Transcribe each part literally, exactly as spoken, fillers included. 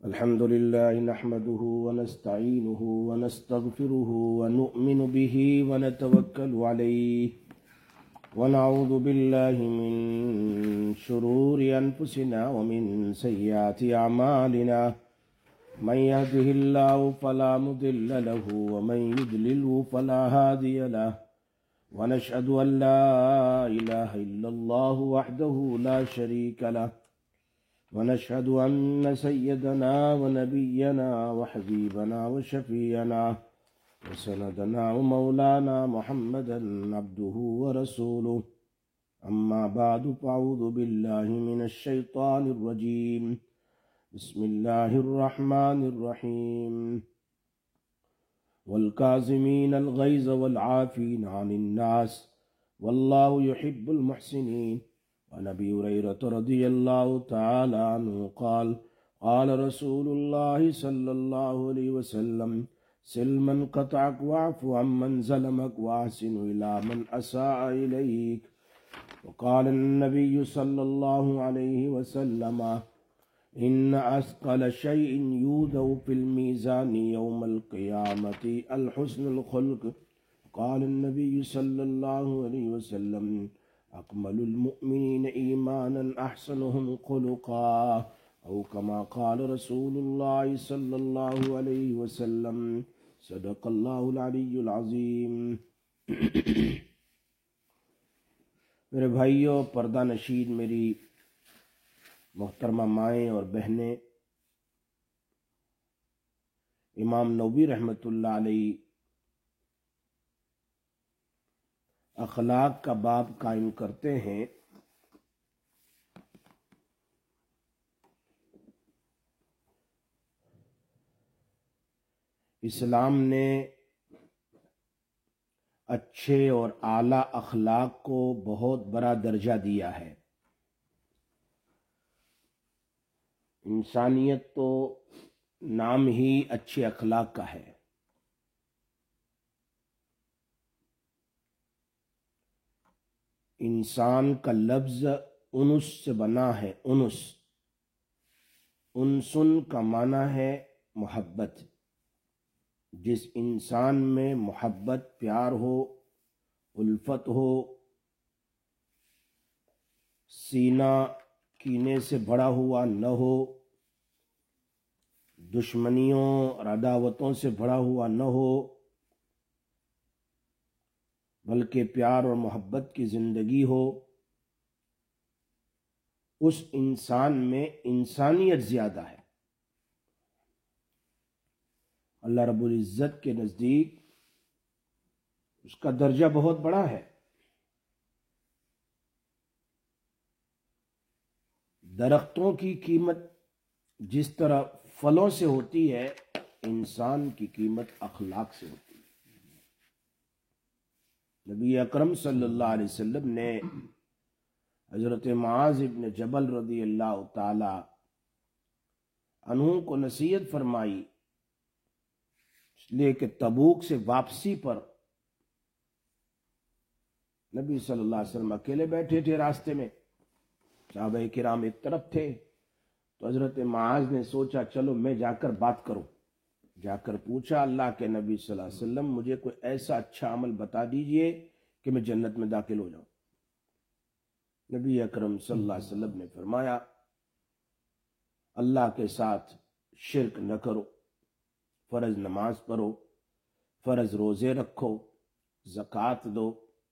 الحمد لله نحمده ونستعينه ونستغفره ونؤمن به ونتوكل عليه ونعوذ بالله من شرور أنفسنا ومن سيئات أعمالنا من يهده الله فلا مضل له ومن يضلله فلا هادي له ونشهد أن لا إله إلا الله وحده لا شريك له ونشهد أن سيدنا ونبينا وحبيبنا وشفيعنا وسندنا ومولانا محمدا عبده ورسوله أما بعد فأعوذ بالله من الشيطان الرجيم بسم الله الرحمن الرحيم والكاظمين الغيظ والعافين عن الناس والله يحب المحسنين. عن ابي هريره رضي الله تعالى عنه قال قال رسول الله صلى الله عليه وسلم سل من قطعك واعف عمن ظلمك واحسن الى من اساء اليك. وقال النبي صلى الله عليه وسلم ان اثقل شيء يوضع في الميزان يوم القيامه الحسن الخلق. قال النبي صلى الله عليه وسلم اکمل المؤمنین ایمانا احسنهم خلقا او کما قال رسول اللہ صلی اللہ علیہ وسلم صدق اللہ العلی العظیم. میرے بھائیوں، پردہ نشین میری محترمہ مائیں اور بہنیں، امام نووی رحمۃ اللہ علیہ اخلاق کا باب قائم کرتے ہیں. اسلام نے اچھے اور اعلیٰ اخلاق کو بہت بڑا درجہ دیا ہے. انسانیت تو نام ہی اچھے اخلاق کا ہے. انسان کا لفظ انس سے بنا ہے. انس انسن کا معنی ہے محبت. جس انسان میں محبت، پیار ہو، الفت ہو، سینہ کینے سے بھرا ہوا نہ ہو، دشمنیوں اور عداوتوں سے بھرا ہوا نہ ہو، بلکہ پیار اور محبت کی زندگی ہو، اس انسان میں انسانیت زیادہ ہے. اللہ رب العزت کے نزدیک اس کا درجہ بہت بڑا ہے. درختوں کی قیمت جس طرح پھلوں سے ہوتی ہے، انسان کی قیمت اخلاق سے ہوتی ہے. نبی اکرم صلی اللہ علیہ وسلم نے حضرت معاذ ابن جبل رضی اللہ تعالی عنہ کو نصیحت فرمائی، اس لیے کہ تبوک سے واپسی پر نبی صلی اللہ علیہ وسلم اکیلے بیٹھے تھے راستے میں، صحابہ کرام ایک طرف تھے. تو حضرت معاذ نے سوچا چلو میں جا کر بات کروں. جا کر پوچھا اللہ کے نبی صلی اللہ علیہ وسلم مجھے کوئی ایسا اچھا عمل بتا دیجئے کہ میں جنت میں داخل ہو جاؤں. نبی اکرم صلی اللہ علیہ وسلم نے فرمایا اللہ کے ساتھ شرک نہ کرو، فرض نماز پڑھو، فرض روزے رکھو، زکوٰۃ دو،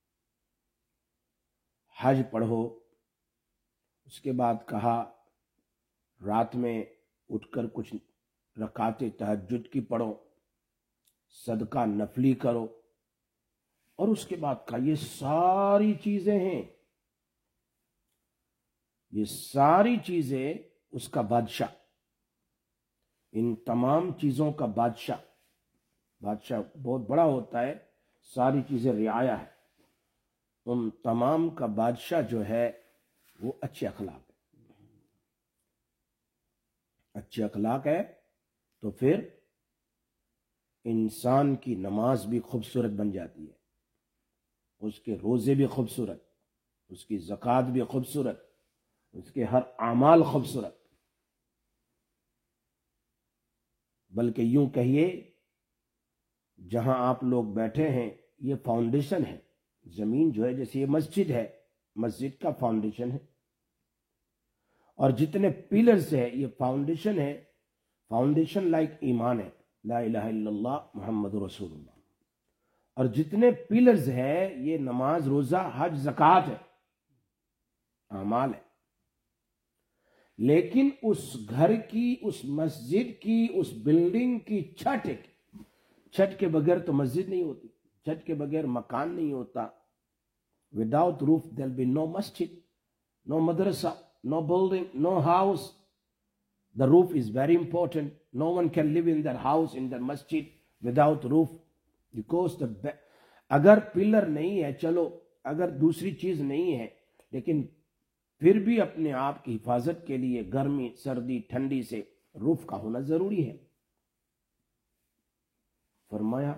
حج پڑھو. اس کے بعد کہا رات میں اٹھ کر کچھ رکعت تہجد کی پڑھو، صدقہ نفلی کرو. اور اس کے بعد کہا یہ ساری چیزیں ہیں، یہ ساری چیزیں اس کا بادشاہ، ان تمام چیزوں کا بادشاہ. بادشاہ بہت بڑا ہوتا ہے، ساری چیزیں رعایا ہے. ان تمام کا بادشاہ جو ہے وہ اچھے اخلاق ہے. اچھے اخلاق ہے تو پھر انسان کی نماز بھی خوبصورت بن جاتی ہے، اس کے روزے بھی خوبصورت، اس کی زکوٰۃ بھی خوبصورت، اس کے ہر اعمال خوبصورت. بلکہ یوں کہیے جہاں آپ لوگ بیٹھے ہیں یہ فاؤنڈیشن ہے. زمین جو ہے جیسے یہ مسجد ہے، مسجد کا فاؤنڈیشن ہے، اور جتنے پیلرز ہے یہ فاؤنڈیشن ہے. فاؤنڈیشن لائک ایمان ہے، لا الہ الا اللہ محمد رسول اللہ. اور جتنے پیلرز ہے یہ نماز، روزہ، حج، زکوٰۃ ہے، اعمال ہے. لیکن اس گھر کی، اس مسجد کی، اس بلڈنگ کی چھت ہے. چھت کے بغیر تو مسجد نہیں ہوتی، چھت کے بغیر مکان نہیں ہوتا. Without roof there will be no masjid, no madrasa, no building, no house. The roof is very important. No one can live in their house, in their masjid without roof. Because the اگر pillar نہیں ہے، چلو اگر دوسری چیز نہیں ہے، لیکن پھر بھی اپنے آپ کی حفاظت کے لیے گرمی، سردی، ٹھنڈی سے روف کا ہونا ضروری ہے. فرمایا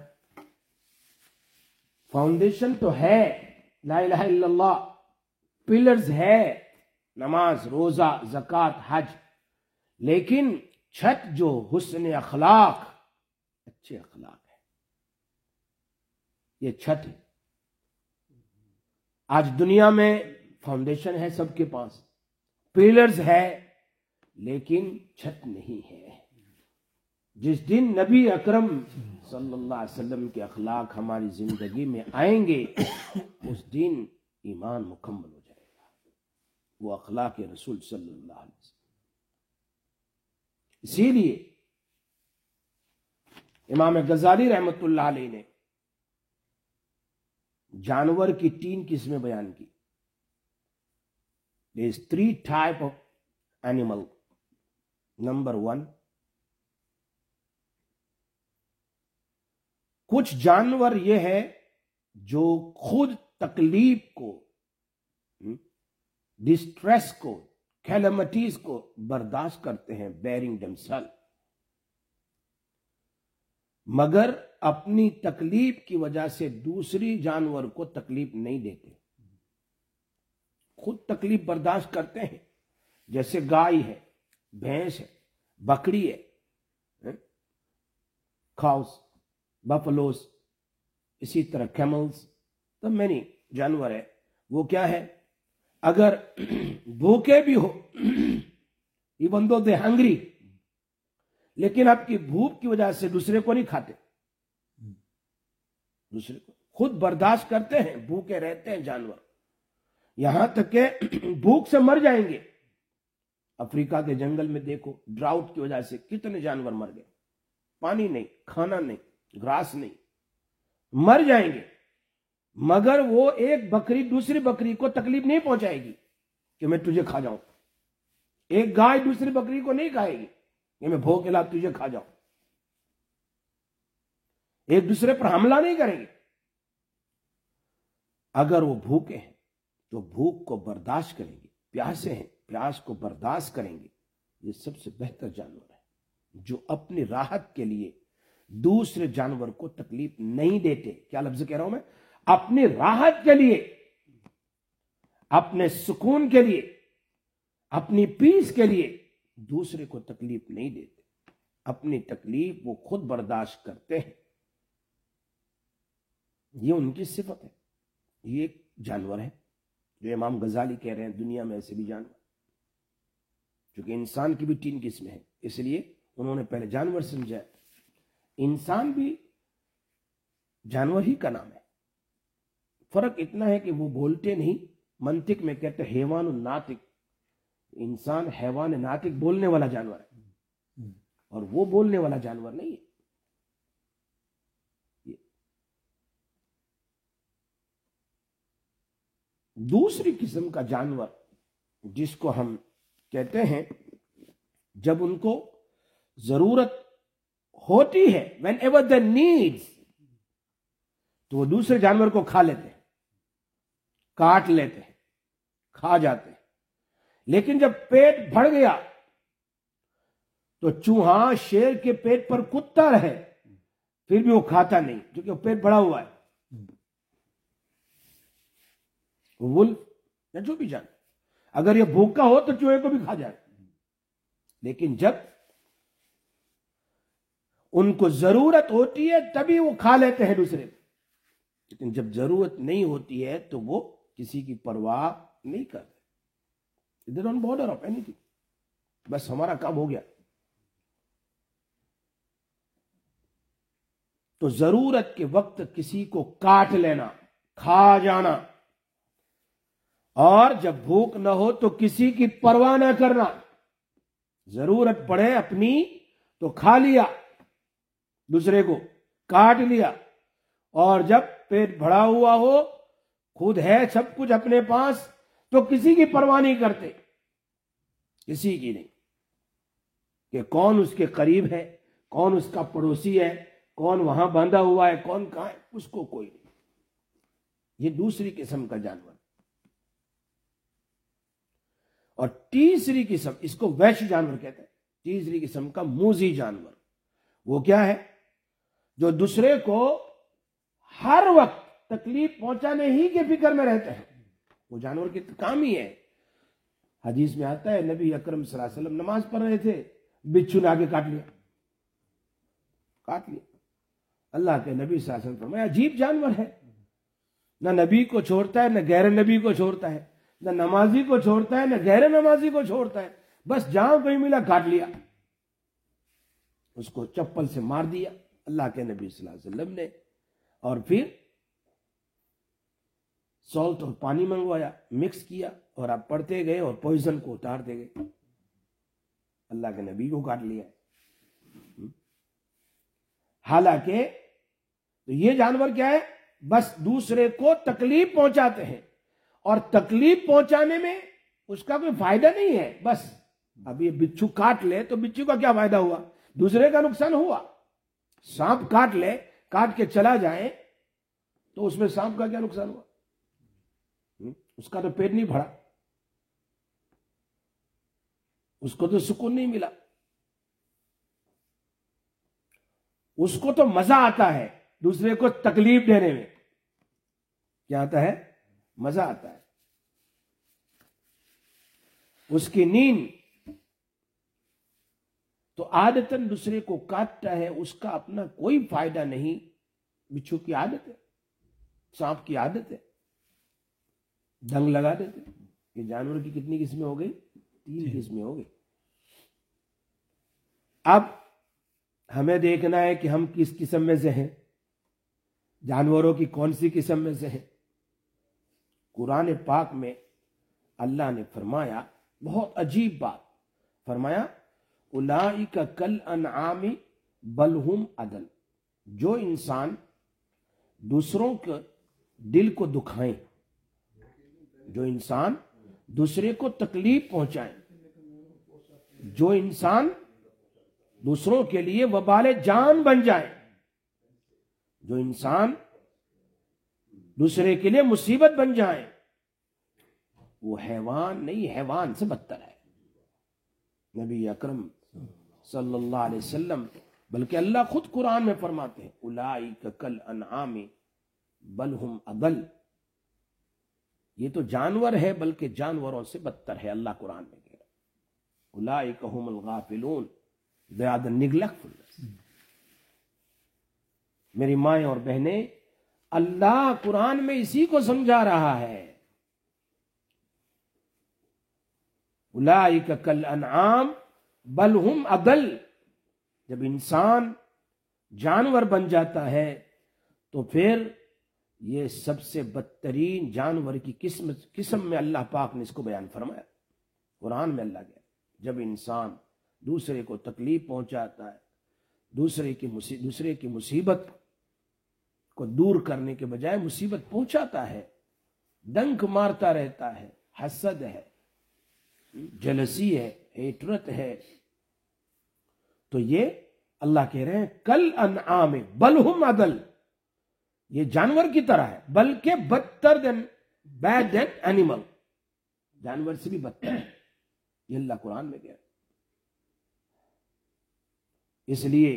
فاؤنڈیشن تو ہے لا الہ الا اللہ، پلرز ہے نماز، روزہ، زکوٰۃ، حج، لیکن چھت جو حسن اخلاق، اچھے اخلاق ہے، یہ چھت ہے. آج دنیا میں فاؤنڈیشن ہے سب کے پاس، پلرز ہے، لیکن چھت نہیں ہے. جس دن نبی اکرم صلی اللہ علیہ وسلم کے اخلاق ہماری زندگی میں آئیں گے اس دن ایمان مکمل ہو جائے گا. وہ اخلاق رسول صلی اللہ علیہ وسلم. اسی لیے امام غزالی رحمت اللہ علیہ نے جانور کی تین قسمیں بیان کی. There is three type of animal. Number one, کچھ جانور یہ ہے جو خود تکلیف کو، ڈسٹریس کو، کیلمٹیز کو برداشت کرتے ہیں، بیرنگ themselves، مگر اپنی تکلیف کی وجہ سے دوسری جانور کو تکلیف نہیں دیتے، خود تکلیف برداشت کرتے ہیں. جیسے گائے ہے، بھینس ہے، بکری ہے، کاؤز، بفلوز، اسی طرح کیملز، تو مینی جانور ہے. وہ کیا ہے، اگر بھوکے بھی ہو، ایون دو دے ہنگری، لیکن آپ کی بھوک کی وجہ سے دوسرے کو نہیں کھاتے، دوسرے کو خود برداشت کرتے ہیں، بھوکے رہتے ہیں جانور، یہاں تک کہ بھوک سے مر جائیں گے. افریقہ کے جنگل میں دیکھو، ڈراؤٹ کی وجہ سے کتنے جانور مر گئے، پانی نہیں، کھانا نہیں، گراس نہیں، مر جائیں گے. مگر وہ ایک بکری دوسری بکری کو تکلیف نہیں پہنچائے گی کہ میں تجھے کھا جاؤں. ایک گائے دوسری بکری کو نہیں کھائے گی کہ میں بھوک لا تجھے کھا جاؤں. ایک دوسرے پر حملہ نہیں کریں گے. اگر وہ بھوکے ہیں تو بھوک کو برداشت کریں گے، پیاسے ہیں پیاس کو برداشت کریں گے. یہ سب سے بہتر جانور ہے جو اپنی راحت کے لیے دوسرے جانور کو تکلیف نہیں دیتے. کیا لفظ کہہ رہا ہوں میں؟ اپنی راحت کے لیے، اپنے سکون کے لیے، اپنی پیس کے لیے دوسرے کو تکلیف نہیں دیتے. اپنی تکلیف وہ خود برداشت کرتے ہیں. یہ ان کی صفت ہے. یہ ایک جانور ہے جو امام غزالی کہہ رہے ہیں دنیا میں ایسے بھی جانور، چونکہ انسان کی بھی تین قسمیں ہیں، اس لیے انہوں نے پہلے جانور سمجھا. انسان بھی جانور ہی کا نام ہے. فرق اتنا ہے کہ وہ بولتے نہیں، منطق میں کہتے ہیں حیوان الناطق. انسان حیوان ناطق، بولنے والا جانور ہے، اور وہ بولنے والا جانور نہیں ہے. دوسری قسم کا جانور جس کو ہم کہتے ہیں جب ان کو ضرورت ہوتی ہے، وین ایور دا نیڈس، تو وہ دوسرے جانور کو کھا لیتے ہیں، کاٹ لیتے ہیں، کھا جاتے ہیں. لیکن جب پیٹ بھر گیا تو چوہا شیر کے پیٹ پر کتا رہے پھر بھی وہ کھاتا نہیں، کیونکہ وہ پیٹ بھرا ہوا ہے. ولف یا جو بھی جانور اگر یہ بھوکا ہو تو چوہے کو بھی کھا جائے. لیکن جب ان کو ضرورت ہوتی ہے تبھی وہ کھا لیتے ہیں دوسرے کو، لیکن جب ضرورت نہیں ہوتی ہے تو وہ کسی کی پرواہ نہیں کرتے. They don't bother of anything. بس ہمارا کام ہو گیا. تو ضرورت کے وقت کسی کو کاٹ لینا، کھا جانا، اور جب بھوک نہ ہو تو کسی کی پرواہ نہ کرنا. ضرورت پڑے اپنی تو کھا لیا، دوسرے کو کاٹ لیا، اور جب پیٹ بھرا ہوا ہو، خود ہے سب کچھ اپنے پاس، تو کسی کی پرواہ نہیں کرتے، کسی کی نہیں، کہ کون اس کے قریب ہے، کون اس کا پڑوسی ہے، کون وہاں باندھا ہوا ہے، کون کہاں ہے، اس کو کوئی نہیں. یہ دوسری قسم کا جانور. اور تیسری قسم، اس کو ویش جانور کہتے ہیں، تیسری قسم کا موذی جانور. وہ کیا ہے؟ جو دوسرے کو ہر وقت تکلیف پہنچانے ہی کے فکر میں رہتے ہیں. وہ جانور کی کام ہی ہے. حدیث میں آتا ہے نبی اکرم صلی اللہ علیہ وسلم نماز پڑھ رہے تھے، بچھو نے آگے کاٹ لیا کاٹ لیا اللہ کے نبی صلی اللہ علیہ وسلم فرمایا عجیب جانور ہے، نہ نبی کو چھوڑتا ہے، نہ غیر نبی کو چھوڑتا ہے، نہ نمازی کو چھوڑتا ہے، نہ غیر نمازی کو چھوڑتا ہے، بس جہاں کوئی ملا کاٹ لیا. اس کو چپل سے مار دیا اللہ کے نبی صلی اللہ علیہ وسلم نے، اور پھر سالٹ اور پانی منگوایا، مکس کیا، اور آپ پڑھتے گئے اور پوائزن کو اتارتے گئے. اللہ کے نبی کو کاٹ لیا. حالانکہ تو یہ جانور کیا ہے؟ بس دوسرے کو تکلیف پہنچاتے ہیں، اور تکلیف پہنچانے میں اس کا کوئی فائدہ نہیں ہے. بس اب یہ بچھو کاٹ لے تو بچھو کا کیا فائدہ ہوا؟ دوسرے کا نقصان ہوا. سانپ کاٹ لے، کاٹ کے چلا جائے تو اس میں سانپ کا کیا نقصان ہوا؟ اس کا تو پیٹ نہیں بھرا، اس کو تو سکون نہیں ملا، اس کو تو مزہ آتا ہے دوسرے کو تکلیف دینے میں. کیا آتا ہے؟ مزہ آتا ہے. اس کی نیند تو عادتاً دوسرے کو کاٹتا ہے، اس کا اپنا کوئی فائدہ نہیں. بچھو کی عادت ہے، سانپ کی عادت ہے، ڈنگ لگا دیتے. یہ جانور کی کتنی قسمیں ہو گئی؟ تین قسمیں ہو گئی. اب ہمیں دیکھنا ہے کہ ہم کس قسم میں سے ہیں، جانوروں کی کون سی قسم میں سے ہیں. قرآن پاک میں اللہ نے فرمایا بہت عجیب بات، فرمایا اولئک کالانعام بل ہم اضل. جو انسان دوسروں کے دل کو دکھائیں، جو انسان دوسرے کو تکلیف پہنچائیں، جو انسان دوسروں کے لیے وبال جان بن جائے، جو انسان دوسرے کے لیے مصیبت بن جائے، وہ حیوان نہیں، حیوان سے بدتر ہے. نبی اکرم صلی اللہ علیہ وسلم بلکہ اللہ خود قرآن میں فرماتے ہیں اولئک کالانعام بل ہم اضل. یہ تو جانور ہے بلکہ جانوروں سے بدتر ہے. اللہ قرآن میں کہہ رہا اولئک هم الغافلون، they are the neglectful. میری مائیں اور بہنیں، اللہ قرآن میں اسی کو سمجھا رہا ہے. اولئک کالانعام بل ہم اضل. جب انسان جانور بن جاتا ہے تو پھر یہ سب سے بدترین جانور کی قسم قسم میں اللہ پاک نے اس کو بیان فرمایا. قرآن میں اللہ کہہ جب انسان دوسرے کو تکلیف پہنچاتا ہے، دوسرے کی دوسرے کی مصیبت کو دور کرنے کے بجائے مصیبت پہنچاتا ہے، ڈنک مارتا رہتا ہے، حسد ہے، جلسی ہے، ہیٹرت ہے، تو یہ اللہ کہہ رہے ہیں کل انعام بل ہم اضل. یہ جانور کی طرح ہے بلکہ بدتر دین بیڈ دین اینیمل، جانور سے بھی بدتر ہے. یہ اللہ قرآن میں کہہ رہے. اس لیے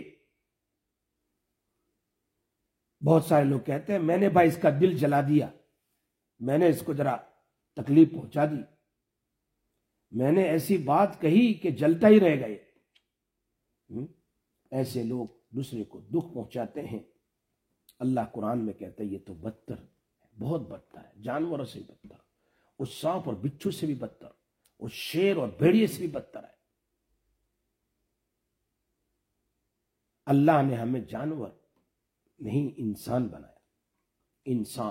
بہت سارے لوگ کہتے ہیں میں نے بھائی اس کا دل جلا دیا، میں نے اس کو ذرا تکلیف پہنچا دی، میں نے ایسی بات کہی کہ جلتا ہی رہ گئے. ایسے لوگ دوسرے کو دکھ پہنچاتے ہیں، اللہ قرآن میں کہتا ہے یہ تو بدتر ہے، بہت بدتر ہے، جانوروں سے بھی بدتر، اس سانپ اور بچھو سے بھی بدتر، اس شیر اور بھیڑیے سے بھی بدتر ہے۔ اللہ نے ہمیں جانور نہیں انسان بنایا، انسان،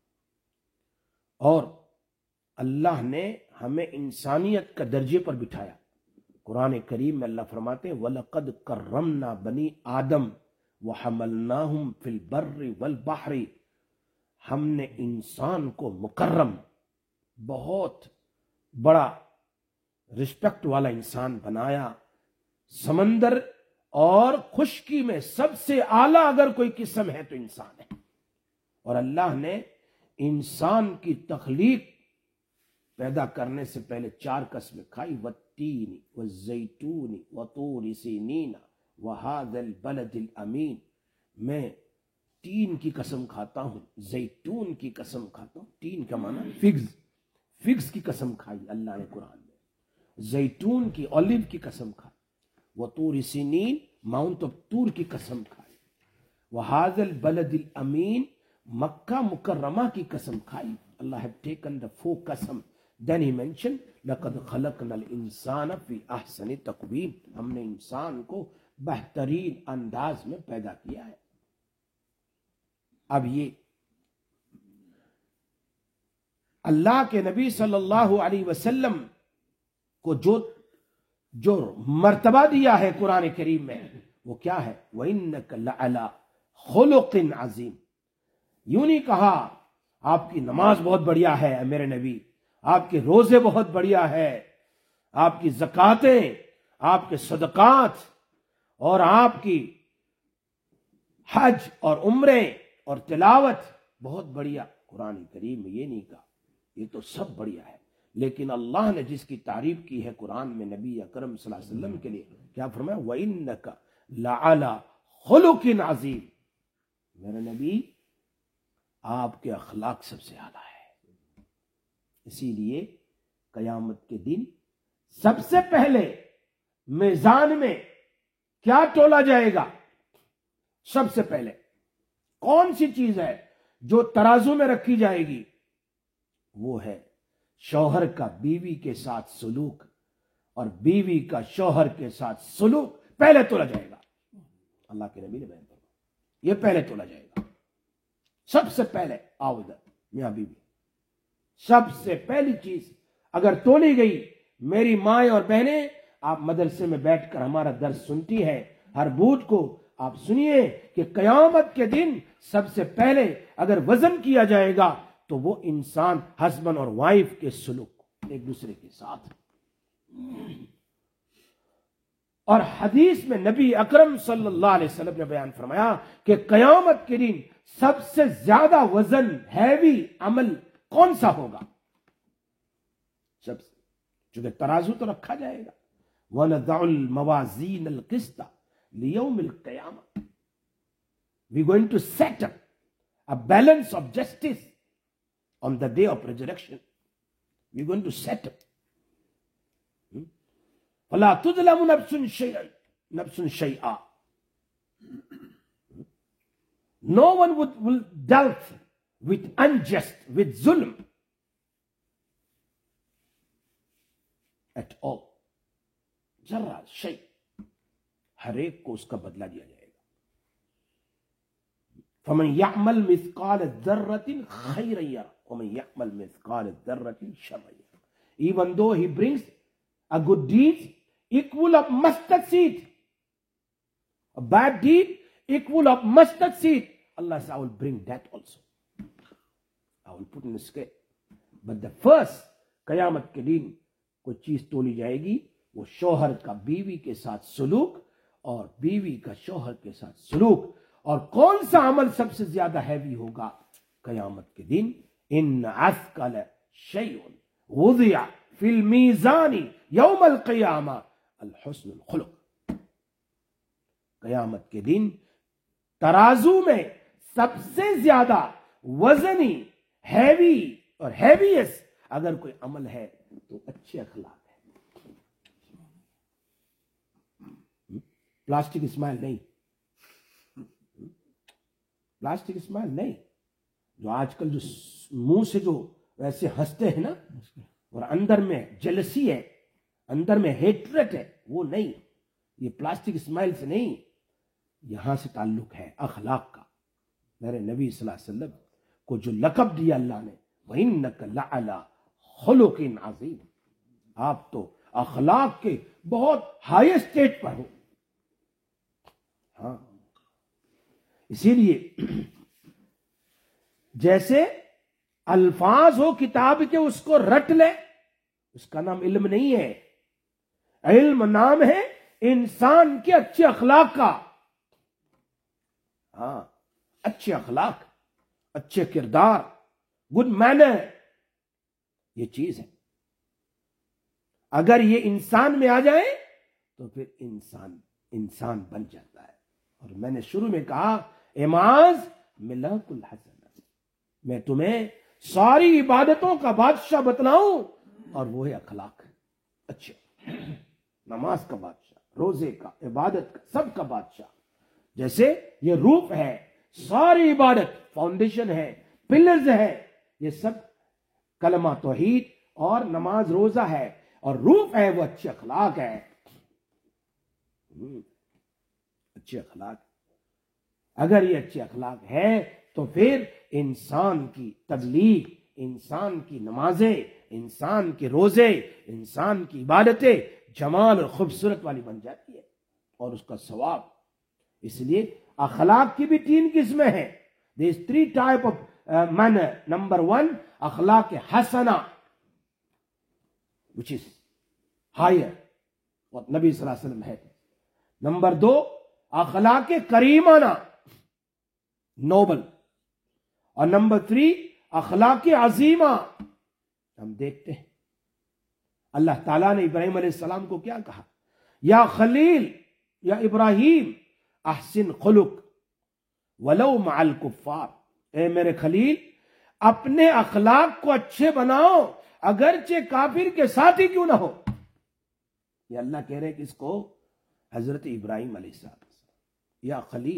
اور اللہ نے ہمیں انسانیت کا درجے پر بٹھایا۔ قرآن کریم میں اللہ فرماتے ہیں وَلَقَدْ كَرَّمْنَا بَنِي آدم وَحَمَلْنَاهُمْ فِي الْبَرِّ وَالْبَحْرِ، ہم نے انسان کو مکرم، بہت بڑا رسپیکٹ والا انسان بنایا، سمندر اور خشکی میں سب سے اعلیٰ اگر کوئی قسم ہے تو انسان ہے۔ اور اللہ نے انسان کی تخلیق پیدا کرنے سے پہلے چار قسمیں کھائی، والتین والزیتون وطور سینین وہذا البلد الامین، میں تین کی قسم کھاتا ہوں، زیتون کی قسم کھاتا ہوں، تین کا معنی فگز، فگز کی قسم کھائی اللہ نے قرآن میں، زیتون کی، اولیو کی قسم کھائی، وطور سینین، ماؤنٹ آف طور کی قسم کھائی، وہذا البلد الامین، مکہ مکرمہ کی قسم کھائی۔ اللہ had taken the four قسم، then he mentioned لَقَدْ خَلَقْنَا الْإِنسَانَ فِي أَحْسَنِ تَقْوِيمٍ، ہم نے انسان کو بہترین انداز میں پیدا کیا ہے۔ اب یہ اللہ کے نبی صلی اللہ علیہ وسلم کو جو جو مرتبہ دیا ہے قرآن کریم میں وہ کیا ہے؟ وَإِنَّكَ لَعَلَىٰ خُلُقٍ عَظِيمٍ، یوں نہیں کہا آپ کی نماز بہت بڑھیا ہے میرے نبی، آپ کے روزے بہت بڑھیا ہے، آپ کی زکاتیں، آپ کے صدقات اور آپ کی حج اور عمرے اور تلاوت بہت بڑھیا۔ قرآن کریم میں یہ نہیں کہا، یہ تو سب بڑھیا ہے، لیکن اللہ نے جس کی تعریف کی ہے قرآن میں نبی اکرم صلی اللہ علیہ وسلم کے لیے کیا فرمایا؟ وَإِنَّكَ لَعَلَىٰ خُلُقٍ عَظِيمٍ، میرے نبی آپ کے اخلاق سب سے اعلیٰ ہے۔ اسی لیے قیامت کے دن سب سے پہلے میزان میں کیا تولا جائے گا؟ سب سے پہلے کون سی چیز ہے جو ترازو میں رکھی جائے گی؟ وہ ہے شوہر کا بیوی کے ساتھ سلوک، اور بیوی کا شوہر کے ساتھ سلوک پہلے تولا جائے گا۔ اللہ کے نبی نے بیان فرمایا یہ پہلے تولا جائے گا، سب سے پہلے۔ آؤ ادھر میاں بیوی، سب سے پہلی چیز اگر تولی گئی، میری مائیں اور بہنیں، آپ مدرسے میں بیٹھ کر ہمارا درس سنتی ہیں ہر بدھ کو، آپ سنیے کہ قیامت کے دن سب سے پہلے اگر وزن کیا جائے گا تو وہ انسان ہسبینڈ اور وائف کے سلوک ایک دوسرے کے ساتھ۔ اور حدیث میں نبی اکرم صلی اللہ علیہ وسلم نے بیان فرمایا کہ قیامت کے دن سب سے زیادہ وزن ہیوی عمل کون سا ہوگا؟ سب سے، چونکہ ترازو تو رکھا جائے گا۔ وَنَضَعُ الْمَوَازِينَ الْقِسْطَ لِيَوْمِ الْقِيَامَةِ، we are going to set up a balance of justice on the day of resurrection. We are going to set up. فَلَا تُظْلَمُ نَفْسٌ شَيْئًا نَفْسٌ شَيْئًا، no one would, will dealt with unjust, with zulm at all. ذرا شيء، ہر ایک کو اس کا بدلہ دیا جائے گا۔ فَمَنْ يَعْمَلْ مِثْقَالَ ذَرَّةٍ خَيْرًا يَرَهُ وَمَنْ يَعْمَلْ مِثْقَالَ ذَرَّةٍ شَرًّا يَرَهُ، even though he brings a good deed equal of mustard seed, a bad deed equal of mustard seed, Allah says I will bring that also, I will put in a scale. But the first قیامت کے دن کوئی چیز تولی جائے گی، وہ شوہر کا بیوی کے ساتھ سلوک اور بیوی کا شوہر کے ساتھ سلوک۔ اور کون سا عمل سب سے زیادہ ہیوی ہوگا قیامت کے دن؟ ان اثقل شیء وضع فی المیزان یوم القیامہ الحسن الخلق، قیامت کے دن ترازو میں سب سے زیادہ وزنی، ہیوی اور ہیویس اگر کوئی عمل ہے تو اچھے اخلاق ہے۔ پلاسٹک اسمائل نہیں، پلاسٹک اسمائل نہیں، جو آج کل جو منہ سے جو ویسے ہنستے ہیں نا اور اندر میں جلسی ہے، اندر میں ہیٹریٹ ہے، وہ نہیں، یہ پلاسٹک اسمائل سے نہیں، یہاں سے تعلق ہے اخلاق کا۔ میرے نبی صلی اللہ علیہ وسلم کو جو لقب دیا اللہ نے، وَإِنَّكَ لَعَلَىٰ خُلُقٍ عَظِيمٍ، آپ تو اخلاق کے بہت ہائی اسٹیج پر ہو۔ ہاں، اسی لیے جیسے الفاظ ہو کتاب کے اس کو رٹ لے، اس کا نام علم نہیں ہے، علم نام ہے انسان کے اچھے اخلاق کا۔ ہاں، اچھے اخلاق، اچھے کردار، گڈ مینر، یہ چیز ہے۔ اگر یہ انسان میں آ جائے تو پھر انسان انسان بن جاتا ہے۔ اور میں نے شروع میں کہا اعماز ملاک الحسن، میں تمہیں ساری عبادتوں کا بادشاہ بتلاؤں، اور وہ ہے اخلاق اچھے، نماز کا بادشاہ، روزے کا، عبادت کا، سب کا بادشاہ۔ جیسے یہ روف ہے، ساری عبادت فاؤنڈیشن ہے، پلرز ہے، یہ سب کلمہ توحید اور نماز روزہ ہے، اور روف ہے وہ اچھے اخلاق ہے۔ اچھے اخلاق، اگر یہ اچھے اخلاق ہے تو پھر انسان کی تبلیغ، انسان کی نمازیں، انسان کے روزے، انسان کی عبادتیں جمال اور خوبصورت والی بن جاتی ہے، اور اس کا ثواب۔ اس لیے اخلاق کی بھی تین قسمیں ہیں۔ there is three type of uh, manner. Number one, اخلاق حسنہ which is higher, what نبی صلی اللہ علیہ وسلم ہے۔ نمبر دو، اخلاق کریمانہ، نوبل، اور نمبر تھری اخلاق عظیمہ۔ ہم دیکھتے ہیں اللہ تعالیٰ نے ابراہیم علیہ السلام کو کیا کہا، یا خلیل، یا ابراہیم احسن خلق ولو مع الکفار، اے میرے خلیل اپنے اخلاق کو اچھے بناؤ اگرچہ کافر کے ساتھ ہی کیوں نہ ہو۔ یہ اللہ کہہ رہے کہ اس کو حضرت ابراہیم علیہ السلام، یا خلیل،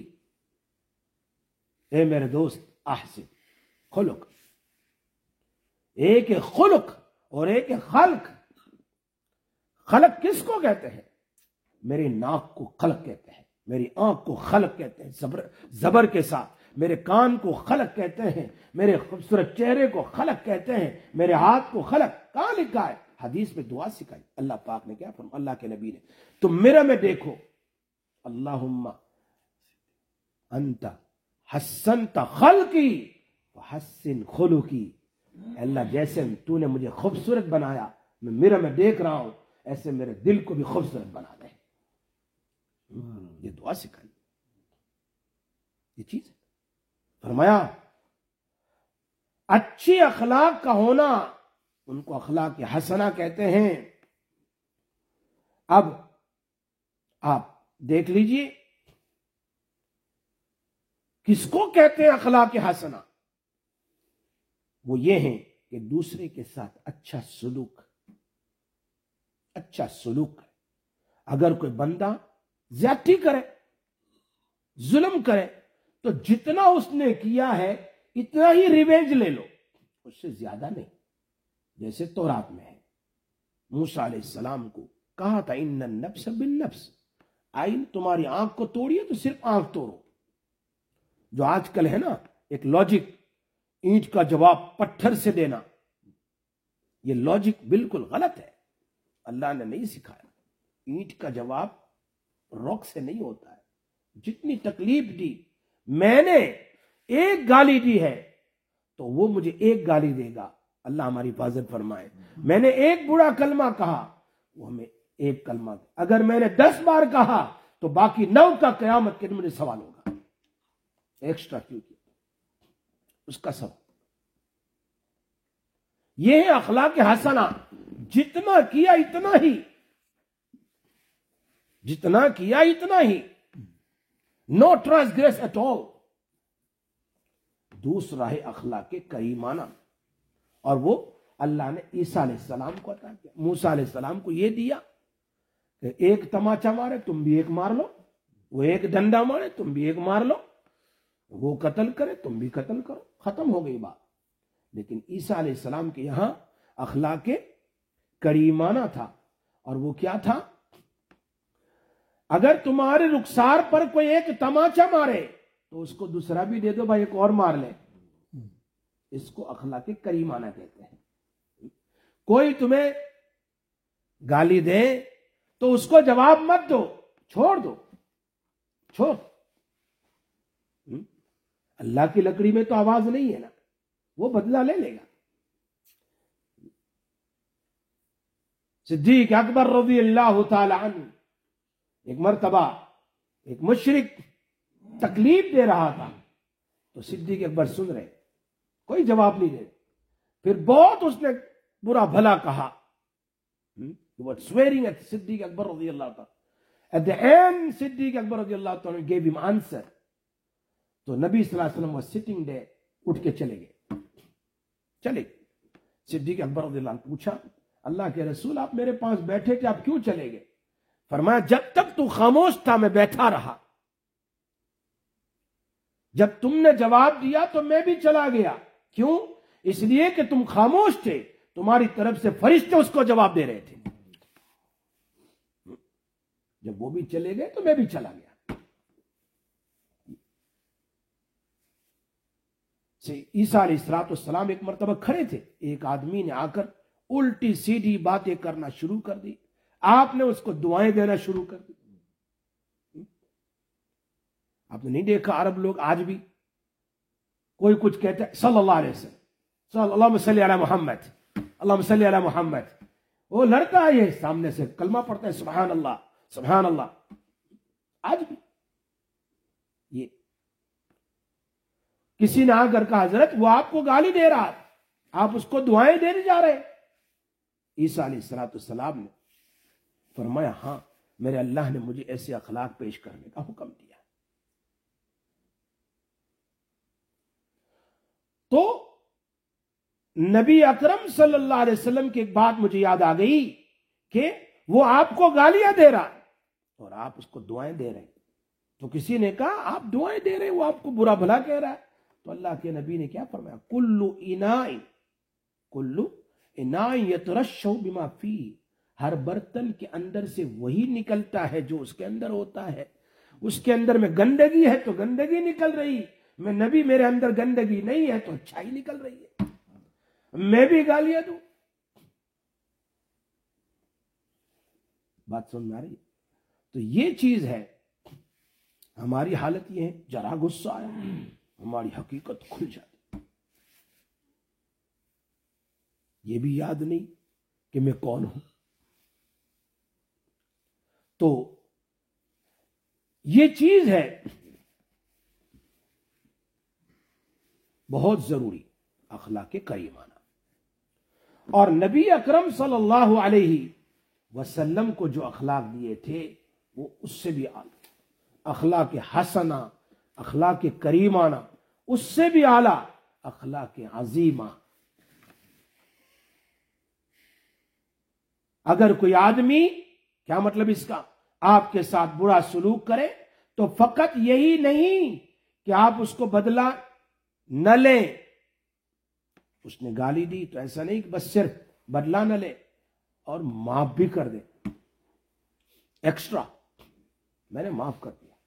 اے میرے دوست احسن خلق، ایک ہے خلق اور ایک ہے خلق۔ خلق کس کو کہتے ہیں؟ میری ناک کو خلق کہتے ہیں، میری آنکھ کو خلق کہتے ہیں زبر زبر کے ساتھ، میرے کان کو خلق کہتے ہیں، میرے خوبصورت چہرے کو خلق کہتے ہیں، میرے ہاتھ کو خلق۔ کہاں لکھا ہے؟ حدیث میں دعا سکھائی اللہ پاک نے، کیا فرمایا اللہ کے نبی نے، تم میرے میں دیکھو، اللہم انت حسنت خلقی وحسن خلقی، اللہ جیسے تو نے مجھے خوبصورت بنایا، میں میرے میں دیکھ رہا ہوں، ایسے میرے دل کو بھی خوبصورت بنا دے۔ یہ دعا سکھائی، یہ چیز ہے۔ فرمایا اچھی اخلاق کا ہونا، ان کو اخلاق حسنہ کہتے ہیں۔ اب آپ دیکھ لیجئے کس کو کہتے ہیں اخلاق حسنہ؟ وہ یہ ہیں کہ دوسرے کے ساتھ اچھا سلوک، اچھا سلوک کرے۔ اگر کوئی بندہ زیادتی کرے، ظلم کرے، تو جتنا اس نے کیا ہے اتنا ہی ریونج لے لو، اس سے زیادہ نہیں۔ جیسے تورات میں ہے، موسیٰ علیہ السلام کو کہا تھا ان النفس بالنفس، آئین تمہاری آنکھ کو توڑیے تو صرف آنکھ توڑو۔ جو آج کل ہے نا ایک لاجک، اینٹ کا جواب پتھر سے دینا، یہ لاجک بالکل غلط ہے، اللہ نے نہیں سکھایا۔ اینٹ کا جواب روک سے نہیں ہوتا ہے۔ جتنی تکلیف دی، میں نے ایک گالی دی ہے تو وہ مجھے ایک گالی دے گا، اللہ ہماری حفاظت فرمائے۔ میں نے ایک برا کلمہ کہا، وہ ہمیں ایک کلمہ دے۔ اگر میں نے دس بار کہا تو باقی نو کا قیامت کے دن مجھے سوال ہوگا، ایکسٹرا کیوں کیا، اس کا سوال۔ یہ ہے اخلاق حسنہ، جتنا کیا اتنا ہی، جتنا کیا اتنا ہی، نو ٹرانسگریس ایٹ آل۔ دوسرا ہے اخلاق کریمانہ، اور وہ اللہ نے عیسیٰ علیہ السلام کو عطا کیا۔ موسیٰ علیہ السلام کو یہ دیا کہ ایک تماچا مارے تم بھی ایک مار لو، وہ ایک ڈنڈا مارے تم بھی ایک مار لو، وہ قتل کرے تم بھی قتل کرو، ختم ہو گئی بات۔ لیکن عیسیٰ علیہ السلام کے یہاں اخلاق کریمانہ تھا، اور وہ کیا تھا؟ اگر تمہارے رخسار پر کوئی ایک تماچا مارے تو اس کو دوسرا بھی دے دو، بھائی ایک اور مار لے۔ اس کو اخلاق کریمانہ کہتے ہیں۔ کوئی تمہیں گالی دے تو اس کو جواب مت دو، چھوڑ دو، چھوڑ۔ اللہ کی لکڑی میں تو آواز نہیں ہے نا، وہ بدلہ لے لے گا۔ صدیق اکبر رضی اللہ تعالی عنہ ایک مرتبہ ایک مشرک تکلیف دے رہا تھا، تو صدیق اکبر سن رہے، کوئی جواب نہیں دے۔ پھر بہت اس نے برا بھلا کہا، He was swearing at صدیق اکبر رضی اللہ تعالی۔ At the end صدیق اکبر رضی اللہ تعالی gave him answer۔ تو نبی صلی اللہ علیہ وسلم was sitting there، اٹھ کے چلے گئے، چلے گئے۔ صدیق اکبر رضی اللہ عنہ پوچھا، اللہ کے رسول آپ میرے پاس بیٹھے تھے، آپ کیوں چلے گئے؟ فرمایا جب تک تو خاموش تھا میں بیٹھا رہا، جب تم نے جواب دیا تو میں بھی چلا گیا۔ کیوں؟ اس لیے کہ تم خاموش تھے، تمہاری طرف سے فرشتے اس کو جواب دے رہے تھے۔ جب وہ بھی چلے گئے تو میں بھی چلا گیا۔ عیسیٰ علیہ الصلوۃ والسلام ایک مرتبہ کھڑے تھے، ایک آدمی نے آ کر الٹی سیدھی باتیں کرنا شروع کر دی، آپ نے اس کو دعائیں دینا شروع کر دی۔ آپ نے نہیں دیکھا عرب لوگ آج بھی کوئی کچھ کہتے ہیں صلی اللہ علیہ وسلم، صلی اللہ صلی علی محمد، اللہ صلی علی محمد، وہ لڑتا ہے یہ سامنے سے کلمہ پڑھتا ہے سبحان اللہ سبحان اللہ، آج بھی یہ کسی نے آ کر کہا حضرت وہ آپ کو گالی دے رہا ہے، آپ اس کو دعائیں دینے جا رہے ہیں۔ عیسیٰ علیہ الصلوۃ والسلام نے فرمایا ہاں میرے اللہ نے مجھے ایسے اخلاق پیش کرنے کا حکم دیا۔ تو نبی اکرم صلی اللہ علیہ وسلم کی ایک بات مجھے یاد آ گئی کہ وہ آپ کو گالیاں دے رہا ہے اور آپ اس کو دعائیں دے رہے ہیں۔ تو کسی نے کہا آپ دعائیں دے رہے ہیں، وہ آپ کو برا بھلا کہہ رہا ہے۔ تو اللہ کے نبی نے کیا فرمایا؟ کلو اناء کلو اناء یترشح بما فیہ، ہر برتن کے اندر سے وہی نکلتا ہے جو اس کے اندر ہوتا ہے۔ اس کے اندر میں گندگی ہے تو گندگی نکل رہی، میں نبی میرے اندر گندگی نہیں ہے تو اچھائی نکل رہی ہے، میں بھی گالیاں دوں۔ بات سمجھ میں آ رہی ہے؟ تو یہ چیز ہے، ہماری حالت یہ ہے ذرا غصہ آیا ہماری حقیقت کھل جاتی، یہ بھی یاد نہیں کہ میں کون ہوں۔ تو یہ چیز ہے بہت ضروری، اخلاق کریمانہ۔ اور نبی اکرم صلی اللہ علیہ وسلم کو جو اخلاق دیے تھے وہ اس سے بھی اعلیٰ، اخلاق حسنہ، اخلاق کریمانہ، اس سے بھی اعلیٰ اخلاق عظیمہ۔ اگر کوئی آدمی، کیا مطلب اس کا، آپ کے ساتھ برا سلوک کرے تو فقط یہی نہیں کہ آپ اس کو بدلہ نہ لیں، اس نے گالی دی تو ایسا نہیں کہ بس صرف بدلہ نہ لے اور معاف بھی کر دے، ایکسٹرا میں نے معاف کر دیا۔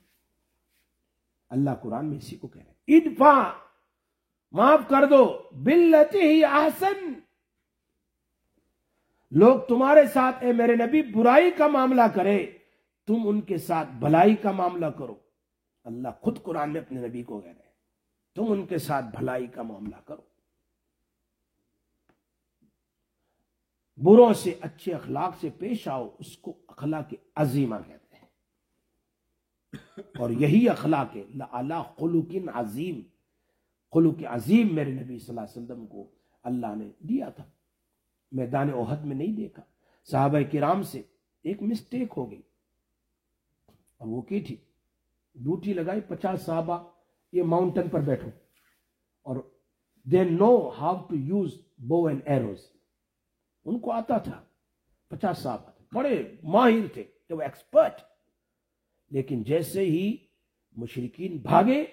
اللہ قرآن میں اسی کو کہہ رہے ہیں ادفع، معاف کر دو، باللتی ہی احسن۔ لوگ تمہارے ساتھ اے میرے نبی برائی کا معاملہ کرے، تم ان کے ساتھ بھلائی کا معاملہ کرو۔ اللہ خود قرآن میں اپنے نبی کو کہہ رہے ہیں تم ان کے ساتھ بھلائی کا معاملہ کرو۔ بروں سے اچھے اخلاق سے پیش آؤ، اس کو اخلاق عظیمہ کہتے ہیں۔ اور یہی اخلاق لعلی خلق عظیم، خلق عظیم میرے نبی صلی اللہ علیہ وسلم کو اللہ نے دیا تھا۔ میدان احد میں نہیں دیکھا، صحابہ کرام سے ایک مسٹیک ہو گئی اور وہ کی تھی، ڈیوٹی لگائی پچاس صحابہ، یہ ماؤنٹن پر بیٹھو، اور they know how to use bow and arrows، ان کو آتا تھا، پچاس صحابہ تھے، بڑے ماہر تھے، they were expert، لیکن جیسے ہی مشرکین بھاگے،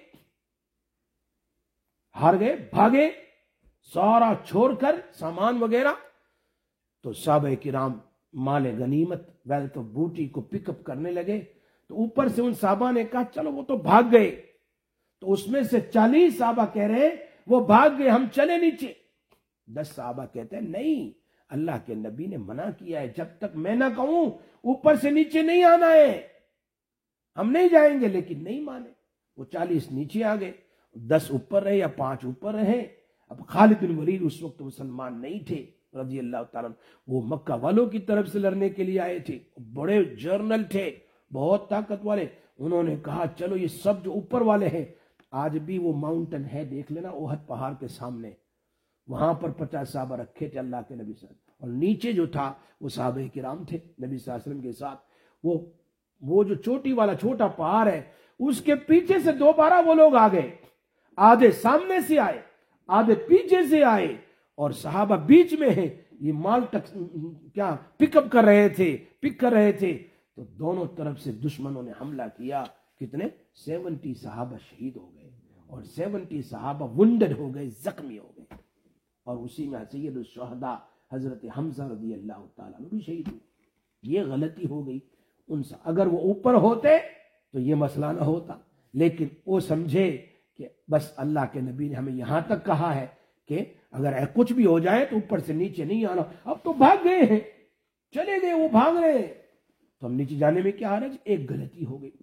ہار گئے، بھاگے سارا چھوڑ کر سامان وغیرہ، تو صحابہ کرام مال غنیمت ویلتھ آف بوٹی کو پک اپ کرنے لگے. تو اوپر سے ان صحابہ نے کہا چلو وہ تو بھاگ گئے. تو اس میں سے چالیس صحابہ کہہ رہے ہیں وہ بھاگ گئے، ہم چلے نیچے. دس صحابہ کہتے ہیں نہیں، اللہ کے نبی نے منع کیا ہے، جب تک میں نہ کہوں اوپر سے نیچے نہیں آنا ہے، ہم نہیں جائیں گے. لیکن نہیں مانے. وہ چالیس نیچے آ گئے، دس اوپر رہے یا پانچ اوپر رہے. اب خالد بن ولید اس وقت مسلمان نہیں تھے رضی اللہ تعالیٰ، وہ مکہ والوں کی طرف سے لڑنے کے لیے آئے تھے، بڑے جرنل تھے، بہت طاقت والے. انہوں نے کہا چلو یہ سب جو اوپر والے ہیں، آج بھی وہ ماؤنٹن ہے دیکھ لینا احد پہاڑ کے سامنے، وہاں پر پچاس صحابہ رکھے تھے اللہ کے نبی صلی اللہ علیہ وسلم، اور نیچے جو تھا وہ صحابہ کرام تھے نبی صلی اللہ علیہ وسلم کے ساتھ. وہ وہ جو چوٹی والا چھوٹا پہاڑ ہے اس کے پیچھے سے دوبارہ وہ لوگ آ گئے، آدھے سامنے سے آئے آدھے پیچھے سے آئے، اور صحابہ بیچ میں ہیں. یہ مال تک کیا پک اپ کر رہے تھے، پک کر رہے تھے. تو دونوں طرف سے دشمنوں نے حملہ کیا. کتنے؟ سیونٹی صحابہ شہید ہو گئے اور سیونٹی صحابہ ونڈڈ ہو گئے، زخمی ہو گئے. اور اسی میں سید الشہداء حضرت حمزہ رضی اللہ تعالیٰ عنہ بھی شہید ہوئے. یہ غلطی ہو گئی ان سے. اگر وہ اوپر ہوتے تو یہ مسئلہ نہ ہوتا، لیکن وہ سمجھے کہ بس اللہ کے نبی نے ہمیں یہاں تک کہا ہے کہ اگر کچھ بھی ہو جائے تو اوپر سے نیچے نہیں آنا. اب تو بھاگ گئے ہیں، چلے گئے، وہ بھاگ رہے ہیں، تو ہم نیچے جانے میں کیا حرج؟ ایک غلطی ہو گئی.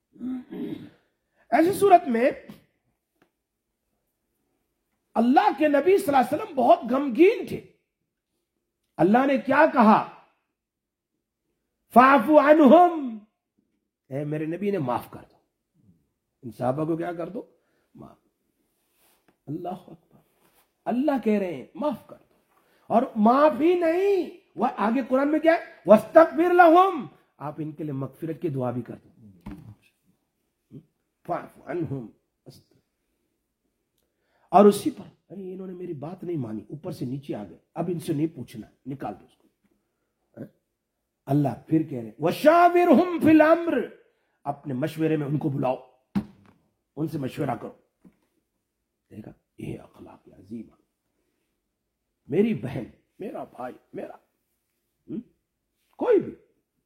ایسی صورت میں اللہ کے نبی صلی اللہ علیہ وسلم بہت غمگین تھے. اللہ نے کیا کہا؟ فاعف عنہم، اے میرے نبی نے معاف کر دو ان صحابہ کو. کیا کر دو؟ معاف. اللہ اکبر. اللہ کہہ رہے ہیں معاف کر دو. اور معاف ہی نہیں، وہ آگے قرآن میں کیا ہے؟ واستغفر لہم، آپ ان کے لیے مغفرت کی دعا بھی کر دو. فاعف عنہم. اور اسی پر ارے انہوں نے میری بات نہیں مانی، اوپر سے نیچے آ گئے، اب ان سے نہیں پوچھنا، نکال دو اس کو. اللہ پھر کہہ رہے وشاورہم فی الامر، اپنے مشورے میں ان کو بلاؤ، ان سے مشورہ کرو. دیکھا یہ اخلاق عظیمہ. میری بہن، میرا بھائی، میرا کوئی بھی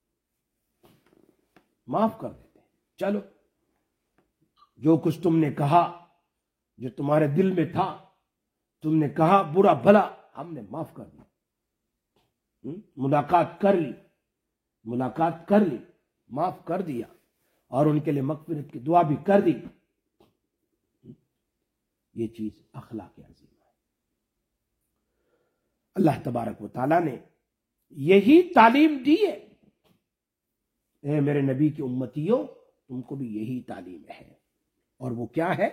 معاف کر دیتے. چلو جو کچھ تم نے کہا، جو تمہارے دل میں تھا، تم نے کہا برا بھلا، ہم نے معاف کر دیا. ملاقات کر لی، ملاقات کر لی، معاف کر دیا، اور ان کے لیے مغفرت کی دعا بھی کر دی. یہ چیز اخلاق عظیم ہے. اللہ تبارک و تعالیٰ نے یہی تعلیم دی ہے. اے میرے نبی کی امتیوں، تم کو بھی یہی تعلیم ہے. اور وہ کیا ہے؟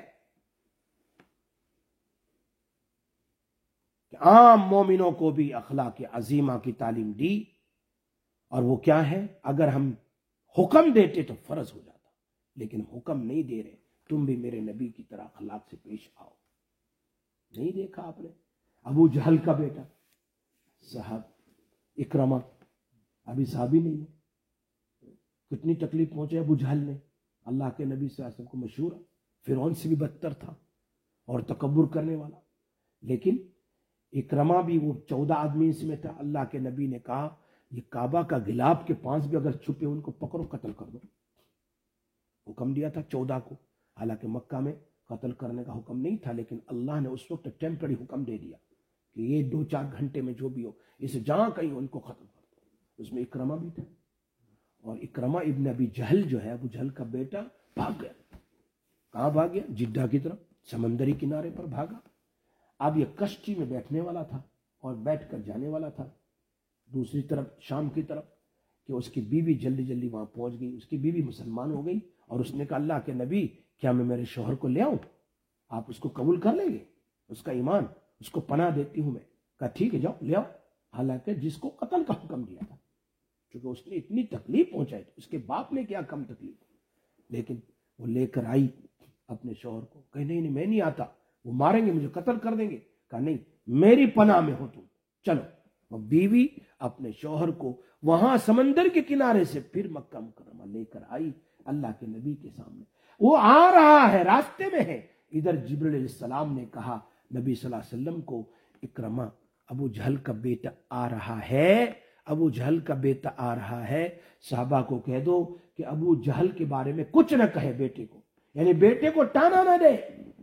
کہ عام مومنوں کو بھی اخلاق عظیمہ کی تعلیم دی. اور وہ کیا ہے؟ اگر ہم حکم دیتے تو فرض ہو جاتا، لیکن حکم نہیں دے رہے. تم بھی میرے نبی کی طرح اخلاق سے پیش آؤ. نہیں دیکھا آپ نے ابو جہل کا بیٹا صاحب اکرمہ، ابھی صحابی نہیں ہے، کتنی تکلیف پہنچے ابو جہل نے اللہ کے نبی صلی اللہ علیہ وسلم کو. مشہور فرعون سے بھی بدتر تھا اور تکبر کرنے والا. لیکن اکرمہ بھی وہ چودہ آدمی اس میں تھا. اللہ کے نبی نے کہا یہ کعبہ کا گلاب کے پاس بھی اگر چھپے ان کو پکڑو، قتل کر دو. حکم دیا تھا چودہ کو. حالانکہ مکہ میں قتل کرنے کا حکم نہیں تھا، لیکن اللہ نے اس وقت ٹیمپرری حکم دے دیا کہ یہ دو چار گھنٹے میں جو بھی ہو، اسے جہاں کہیں ان کو ختم کر دو. اس میں اکرمہ بھی تھا. اور اکرمہ ابن ابی جہل جو ہے، ابو جہل کا بیٹا، بھاگ گیا. کہاں بھاگ گیا؟ جدہ کی طرف، سمندری کنارے پر بھاگا. اب یہ کشتی میں بیٹھنے والا تھا اور بیٹھ کر جانے والا تھا دوسری طرف، شام کی طرف، کہ اس کی بیوی جلدی جلدی وہاں پہنچ گئی. اس کی بیوی مسلمان ہو گئی اور اس نے کہا اللہ کے نبی کیا میں میرے شوہر کو لے آؤں؟ آپ اس کو قبول کر لیں گے؟ اس کا ایمان، اس کو پناہ دیتی ہوں میں. کہا ٹھیک ہے جاؤ لے آؤ. حالانکہ جس کو قتل کا حکم دیا تھا، کیونکہ اس نے اتنی تکلیف پہنچائی تھی، اس کے باپ نے کیا کم تکلیف. لیکن وہ لے کر آئی اپنے شوہر کو. کہ نہیں نہیں میں نہیں آتا، وہ ماریں گے مجھے، قتل کر دیں گے. کہا نہیں میری پناہ میں ہو تم، چلو. وہ بیوی اپنے شوہر کو وہاں سمندر کے کنارے سے پھر مکہ مکرمہ لے کر آئی. اللہ کے نبی کے سامنے، وہ آ رہا ہے، راستے میں ہے، ادھر جبریل علیہ السلام نے کہا نبی صلی اللہ علیہ وسلم کو، اکرمہ ابو جہل کا بیٹا آ رہا ہے، ابو جہل کا بیٹا آ رہا ہے، صحابہ کو کہہ دو کہ ابو جہل کے بارے میں کچھ نہ کہے بیٹے کو، یعنی بیٹے کو ٹانا نہ دے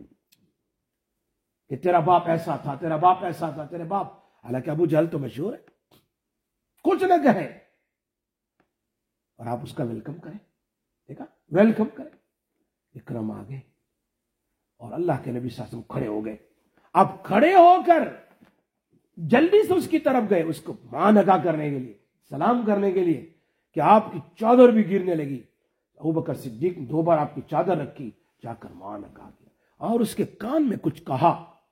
کہ تیرا باپ ایسا تھا، تیرا باپ ایسا تھا، تیرے باپ، حالانکہ ابو جہل تو مشہور ہے، کچھ نہ کہے اور آپ اس کا ویلکم کریں، دیکھا ویلکم کریں۔ اکرم آ گئے اور اللہ کے نبی صلی اللہ علیہ وسلم کھڑے ہو گئے، اب کھڑے ہو کر جلدی سے اس کی طرف گئے، اس کو ماں نگاہ کرنے کے لیے، سلام کرنے کے لیے، کہ آپ کی چادر بھی گرنے لگی۔ ابوبکر صدیق نے دو بار آپ کی چادر رکھی، جا کر ماں نگاہ کیا اور اس کے کان میں کچھ کہا،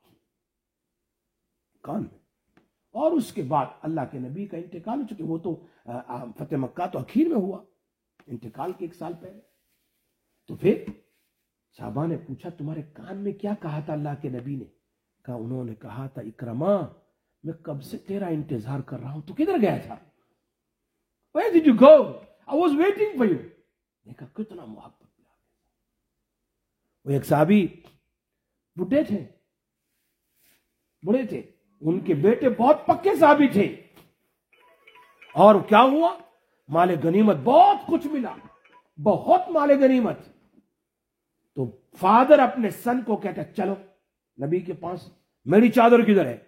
کان میں، اور اس کے بعد اللہ کے نبی کا انتقال ہو چکے، وہ تو فتح مکہ تو اخیر میں ہوا، انتقال کے ایک سال پہلے۔ تو پھر صحابہ نے پوچھا تمہارے کان میں کیا کہا تھا اللہ کے نبی نے؟ کہا انہوں نے کہا تھا اکرمہ میں کب سے تیرا انتظار کر رہا ہوں، تو کدھر گیا تھا؟ Where did you go? I was waiting for you. دیکھا کتنا محبت پیار۔ وہ ایک صحابی بڈھے تھے، بڑے تھے، ان کے بیٹے بہت پکے صحابی تھے، اور کیا ہوا؟ مال غنیمت بہت کچھ ملا، بہت مال غنیمت۔ تو فادر اپنے سن کو کہتا چلو نبی کے پاس، میری چادر کدھر ہے؟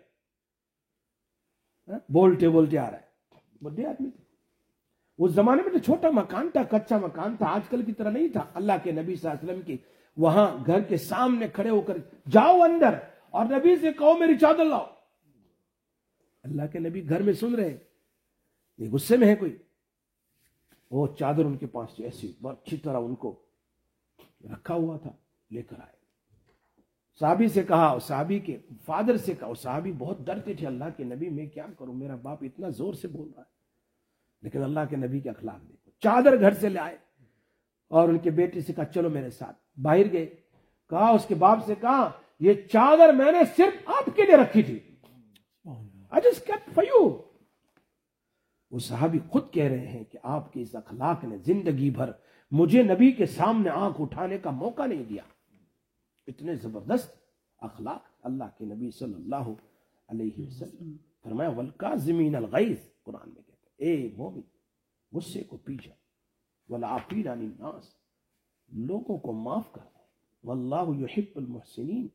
بولتے بولتے آ رہا ہے، بڑے آدمی تھے اس زمانے میں، تو چھوٹا مکان تھا، کچا مکان تھا، آج کل کی طرح نہیں تھا۔ اللہ کے نبی صلی اللہ علیہ وسلم کی وہاں گھر کے سامنے کھڑے ہو کر جاؤ اندر اور نبی سے کہو میری چادر لاؤ۔ اللہ کے نبی گھر میں سن رہے، یہ غصے میں ہے کوئی، وہ چادر ان کے پاس ایسی بہت اچھی طرح ان کو رکھا ہوا تھا، لے کر آئے۔ صحابی سے کہا، صحابی کے فادر سے کہا، صحابی بہت ڈرتے تھے، اللہ کے نبی میں کیا کروں، میرا باپ اتنا زور سے بول رہا ہے، لیکن اللہ کے نبی کے اخلاق دیکھو، چادر گھر سے لے آئے اور ان کے بیٹے سے کہا چلو میرے ساتھ، باہر گئے، کہا اس کے باپ سے کہا یہ چادر میں نے صرف آپ کے لیے رکھی تھی، I just kept for you۔ وہ صحابی خود کہہ رہے ہیں کہ آپ کے اس اخلاق نے زندگی بھر مجھے نبی کے سامنے آنکھ اٹھانے کا موقع نہیں دیا، اتنے زبردست اخلاق اللہ کے نبی صلی اللہ علیہ وسلم۔ فرمایا والکاظمین الغیظ، قرآن میں کہتے ہیں اے مومن غصے کو پی جا، والعافین عن الناس، لوگوں کو معاف کر دے، واللہ یحب المحسنین۔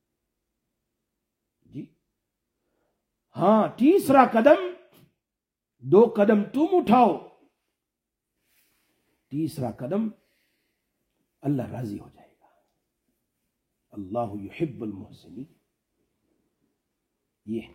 جی ہاں، تیسرا قدم، دو قدم تم اٹھاؤ، تیسرا قدم اللہ راضی ہو جائے گا، اللہ یحب المحسنین۔ یہ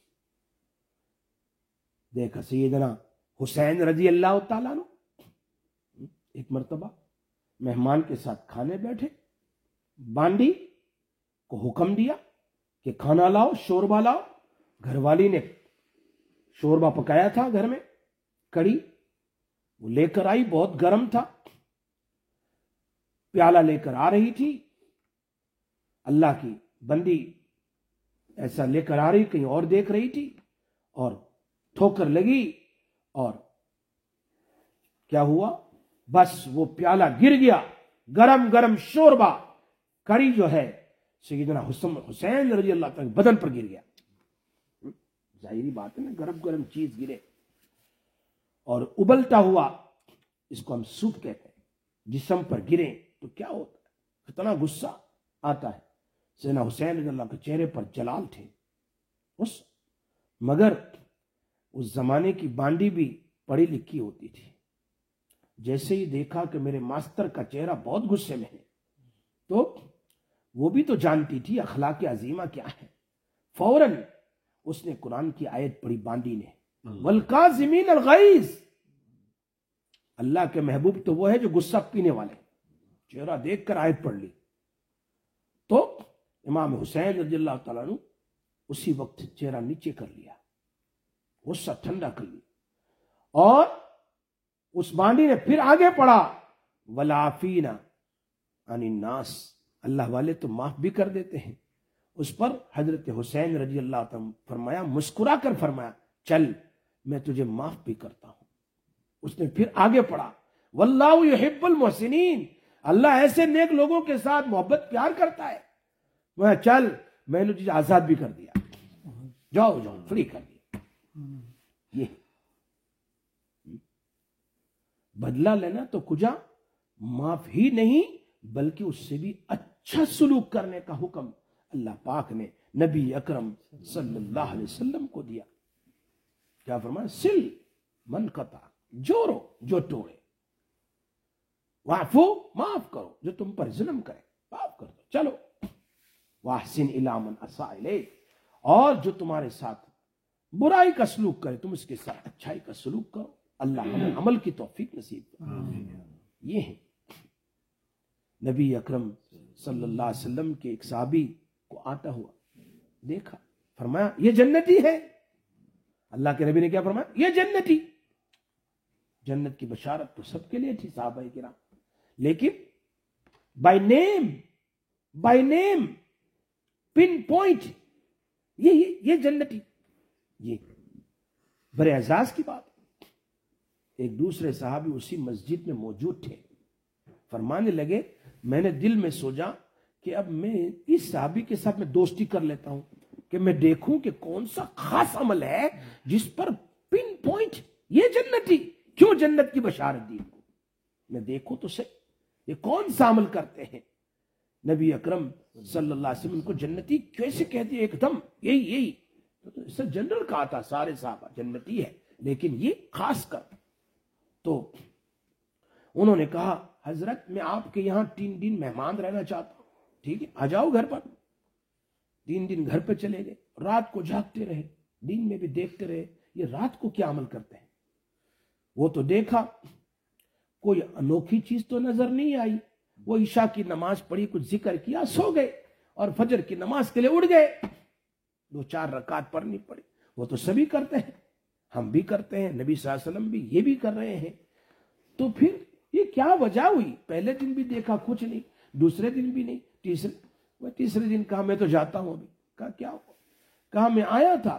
دیکھا سیدنا حسین رضی اللہ تعالیٰ عنہ ایک مرتبہ مہمان کے ساتھ کھانے بیٹھے، بانڈی کو حکم دیا کہ کھانا لاؤ، شوربہ لاؤ۔ گھر والی نے شوربہ پکایا تھا گھر میں، کڑی وہ لے کر آئی، بہت گرم تھا، پیالہ لے کر آ رہی تھی، اللہ کی بندی ایسا لے کر آ رہی، کہیں اور دیکھ رہی تھی، اور ٹھوکر لگی، اور کیا ہوا؟ بس وہ پیالہ گر گیا، گرم گرم شوربہ، کڑی جو ہے سیدنا حسین رضی اللہ تعالیٰ بدن پر گر گیا۔ ظاہری بات ہے نا، گرم گرم چیز گرے اور ابلتا ہوا، اس کو ہم سوپ کہتے ہیں، جسم پر گرے تو کیا ہوتا ہے، کتنا غصہ آتا ہے۔ سیدنا حسین رضی اللہ کے چہرے پر جلال تھے، اس مگر اس زمانے کی بانڈی بھی پڑھی لکھی ہوتی تھی، جیسے ہی دیکھا کہ میرے ماسٹر کا چہرہ بہت غصے میں ہے، تو وہ بھی تو جانتی تھی اخلاق عظیمہ کیا ہے، فوراً اس نے قرآن کی آیت پڑھی بانڈی نے، والکاظمین الغیظ۔ اللہ کے محبوب تو وہ ہے جو غصہ پینے والے، چہرہ دیکھ کر آیت پڑھ لی، تو امام حسین رضی اللہ تعالیٰ عنہ اسی وقت چہرہ نیچے کر لیا، غصہ ٹھنڈا کر لیا، اور اس بانڈی نے پھر آگے پڑھا والعافین عن الناس، اللہ والے تو معاف بھی کر دیتے ہیں۔ اس پر حضرت حسین رضی اللہ تعالیٰ فرمایا، مسکرا کر فرمایا چل میں تجھے معاف بھی کرتا ہوں۔ اس نے پھر آگے پڑھا واللہ یحب المحسنین، اللہ ایسے نیک لوگوں کے ساتھ محبت پیار کرتا ہے۔ وہ چل میں نے تجھے آزاد بھی کر دیا، جاؤ جاؤ فری کر دیا۔ یہ بدلہ لینا تو کجا معاف ہی نہیں بلکہ اس سے بھی اچھا سلوک کرنے کا حکم اللہ پاک نے نبی اکرم صلی اللہ علیہ وسلم کو دیا۔ کیا فرمایا؟ سل من قطع، جوڑو جو توڑے، واعفو معاف کرو جو تم پر ظلم کرے معاف کر دو، چلو واحسن الی من اساء الیک، اور جو تمہارے ساتھ برائی کا سلوک کرے تم اس کے ساتھ اچھائی کا سلوک کرو۔ اللہ ہمیں عمل کی توفیق نصیب کرے۔ یہ ہے نبی اکرم صلی اللہ علیہ وسلم کے ایک صحابی کو آتا ہوا دیکھا، فرمایا یہ جنتی ہے۔ اللہ کے نبی نے کیا فرمایا؟ یہ جنتی۔ جنت کی بشارت تو سب کے لیے تھی صحابہ کرام، لیکن by name by name pinpoint یہ یہ, یہ جنتی، یہ بڑے اعزاز کی بات۔ ایک دوسرے صحابی اسی مسجد میں موجود تھے، فرمانے لگے میں نے دل میں سوچا کہ اب میں اس صحابی کے ساتھ میں دوستی کر لیتا ہوں کہ میں دیکھوں کہ کون سا خاص عمل ہے جس پر پن پوائنٹ یہ جنتی کیوں جنت کی بشارت دی، میں دیکھوں تو صحیح یہ کون سا عمل کرتے ہیں۔ نبی اکرم صلی اللہ علیہ وسلم کو جنتی کیسے کہتے ہیں؟ ایک دم یہی یہی اس سے جنرل کہا تھا، سارے صحابہ جنتی ہے لیکن یہ خاص کر۔ تو انہوں نے کہا حضرت میں آپ کے یہاں تین دن مہمان رہنا چاہتا ہوں، ٹھیک ہے آ جاؤ گھر پر۔ تین دن گھر پہ چلے گئے، رات کو جاگتے رہے، دن میں بھی دیکھتے رہے یہ رات کو کیا عمل کرتے ہیں۔ وہ تو دیکھا کوئی انوکھی چیز تو نظر نہیں آئی، وہ عشاء کی نماز پڑھی، کچھ ذکر کیا، سو گئے، اور فجر کی نماز کے لیے اٹھ گئے، دو چار رکعت پڑھنی پڑی۔ وہ تو سبھی کرتے ہیں، ہم بھی کرتے ہیں، نبی صلی اللہ علیہ وسلم بھی یہ بھی کر رہے ہیں۔ تو پھر یہ کیا وجہ ہوئی؟ پہلے دن بھی دیکھا کچھ نہیں، دوسرے دن بھی نہیں، تیسرے وہ تیسرے دن کہا میں تو جاتا ہوں ابھی۔ کہا کیا ہوا؟ کہا میں آیا تھا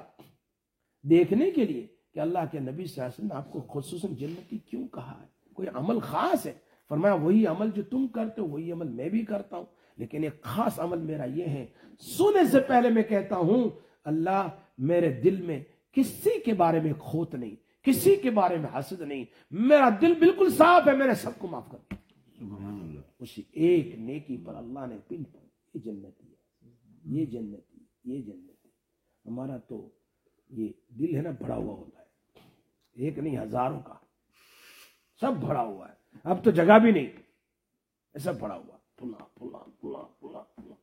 دیکھنے کے لیے کہ اللہ کے نبی صلی اللہ علیہ وسلم نے آپ کو خصوصاً جنتی کیوں کہا ہے، کوئی عمل خاص ہے؟ فرمایا وہی عمل جو تم کرتے ہو وہی عمل میں بھی کرتا ہوں، لیکن ایک خاص عمل میرا یہ ہے، سونے سے پہلے میں کہتا ہوں اللہ میرے دل میں کسی کے بارے میں کھوٹ نہیں، کسی کے بارے میں حسد نہیں، میرا دل بالکل صاف ہے، میں نے سب کو معاف کر دیا۔ اسی ایک نیکی پر اللہ نے پن یہ جنتی ہے، یہ جنتی، یہ جنتی۔ ہمارا تو یہ دل ہے نا بڑا ہوا ہوتا ہے، ایک نہیں ہزاروں کا، سب بڑا ہوا ہے، اب تو جگہ بھی نہیں، ایسا بڑا ہوا پلا پلا پلا پلا پلا۔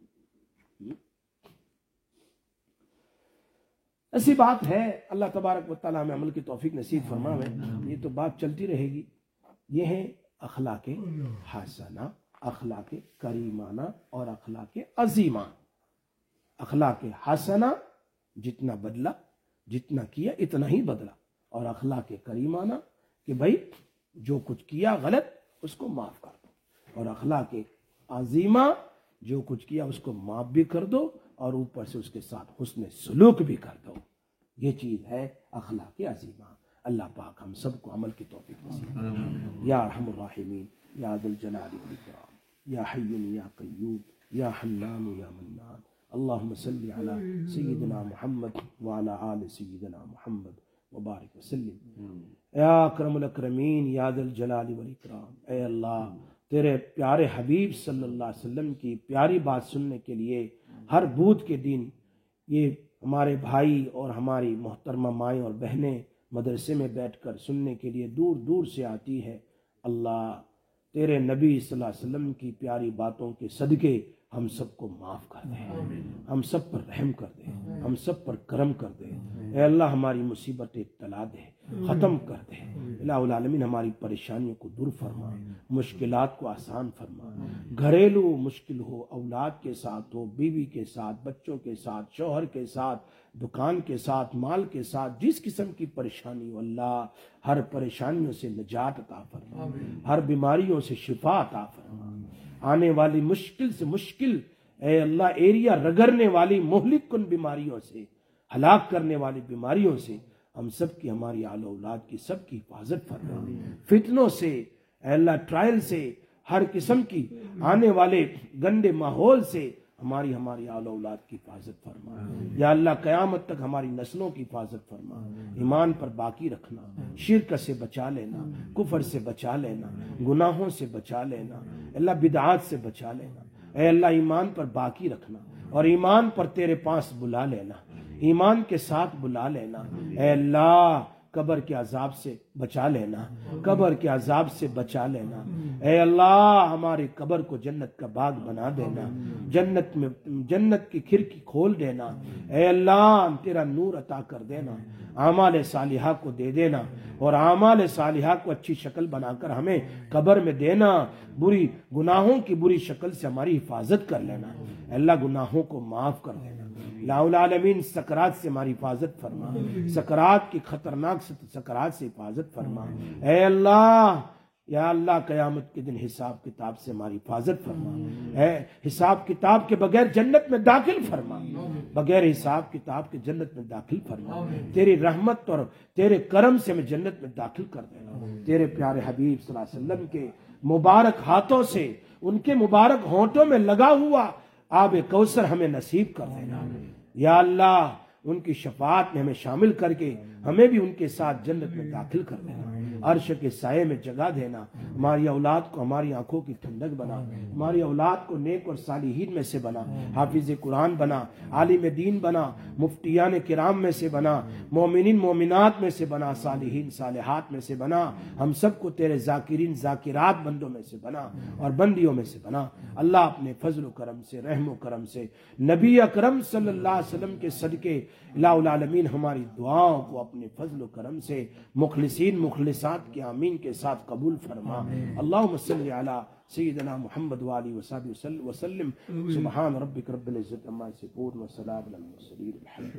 ایسی بات ہے، اللہ تبارک و تعالیٰ ہمیں عمل کی توفیق نصیب فرمائے۔ یہ تو بات چلتی رہے گی۔ یہ ہے اخلاق حسنہ، اخلاق کریمانہ اور اخلاق عظیمہ۔ اخلاق حسنہ جتنا بدلا، جتنا کیا اتنا ہی بدلا، اور اخلاق کریمانہ کہ بھائی جو کچھ کیا غلط اس کو معاف کر دو، اور اخلاق عظیمہ جو کچھ کیا اس کو معاف بھی کر دو اور اوپر سے اس کے ساتھ حسن سلوک بھی کر دو۔ یہ چیز ہے اخلاق عظیمہ۔ اللہ پاک ہم سب کو عمل کی توفیق نصیب۔ یا ارحم الراحمین، یا ذو الجلال والاکرام، یا حی یا قیوم، یا حنان یا منان، اللہم صلی علی سیدنا محمد وعلی آل سیدنا محمد وبارک وسلم۔ یا اکرم الاکرمین، یا ذو الجلال والاکرام، اے اللہ تیرے پیارے حبیب صلی اللہ علیہ وسلم کی پیاری بات سننے کے لیے ہر بدھ کے دن یہ ہمارے بھائی اور ہماری محترمہ مائیں اور بہنیں مدرسے میں بیٹھ کر سننے کے لیے دور دور سے آتی ہے۔ اللہ تیرے نبی صلی اللہ علیہ وسلم کی پیاری باتوں کے صدقے ہم سب کو معاف کر دے، ہم سب پر رحم کر دے، ہم سب پر کرم کر دے۔ اے اللہ ہماری مصیبتیں ٹلا دے، ختم کر دے۔ الہ العالمین ہماری پریشانیوں کو دور فرما، مشکلات کو آسان فرما۔ گھریلو مشکل ہو، اولاد کے ساتھ ہو، بیوی کے ساتھ، بچوں کے ساتھ، شوہر کے ساتھ، دکان کے ساتھ، مال کے ساتھ، جس قسم کی پریشانی ہو اللہ ہر پریشانیوں سے نجات عطا فرما، ہر بیماریوں سے شفا عطا فرما۔ آنے والی مشکل سے مشکل اے اللہ ایریا رگڑنے والی مہلک کن بیماریوں سے، ہلاک کرنے والی بیماریوں سے ہم سب کی، ہماری آل اولاد کی سب کی حفاظت فرما۔ فتنوں سے اے اللہ ٹرائل سے، ہر قسم کی آنے والے گندے ماحول سے ہماری ہماری آل اولاد کی حفاظت فرما یا اللہ، قیامت تک ہماری نسلوں کی حفاظت فرما، ایمان پر باقی رکھنا، شرک سے بچا لینا، کفر سے بچا لینا، گناہوں سے بچا لینا، اللہ بدعات سے بچا لینا، اے اللہ ایمان پر باقی رکھنا اور ایمان پر تیرے پاس بلا لینا، ایمان کے ساتھ بلا لینا، اے اللہ قبر کے عذاب سے بچا لینا، قبر کے عذاب سے بچا لینا، اے اللہ ہماری قبر کو جنت کا باغ بنا دینا، جنت میں جنت کی کھڑکی کھول دینا، اے اللہ تیرا نور عطا کر دینا، اعمال صالحہ کو دے دینا اور اعمال صالحہ کو اچھی شکل بنا کر ہمیں قبر میں دینا، بری گناہوں کی بری شکل سے ہماری حفاظت کر لینا، اے اللہ گناہوں کو معاف کر دینا، لا العالمین سکرات سے ہماری حفاظت فرما، سکرات کی خطرناک سکرات سے حفاظت فرما، اے اللہ یا اللہ قیامت کے دن حساب کتاب سے ہماری حفاظت فرما، اے حساب کتاب کے بغیر جنت میں داخل فرما، بغیر حساب کتاب کے جنت میں داخل فرما، تیری رحمت اور تیرے کرم سے ہمیں جنت میں داخل کر دینا، تیرے پیارے حبیب صلی اللہ علیہ وسلم کے مبارک ہاتھوں سے ان کے مبارک ہونٹوں میں لگا ہوا آب کوثر ہمیں نصیب کر دینا، یا اللہ ان کی شفاعت میں ہمیں شامل کر کے ہمیں بھی ان کے ساتھ جنت میں داخل کر دینا، عرش کے سائے میں جگہ دینا، ہماری اولاد کو ہماری آنکھوں کی ٹھنڈک بنا، ہماری اولاد کو نیک اور صالحین میں سے بنا، حافظ قرآن بنا، عالم دین بنا، مفتیان کرام میں سے بنا، مومنین مومنات میں سے بنا، صالحین صالحات میں سے بنا، ہم سب کو تیرے ذاکرین ذاکرات بندوں میں سے بنا اور بندیوں میں سے بنا، اللہ اپنے فضل و کرم سے، رحم و کرم سے، نبی اکرم صلی اللہ علیہ وسلم کے صدقے الہ العالمین ہماری دعاؤں کو اپنے فضل و کرم سے مخلصین مخلصات کے آمین کے ساتھ قبول فرما، اللہم صلی علی سیدنا محمد وآلہ وصحبہ وسلم، سبحان ربک رب العزت عما یصفون وسلام علی المرسلین الحمد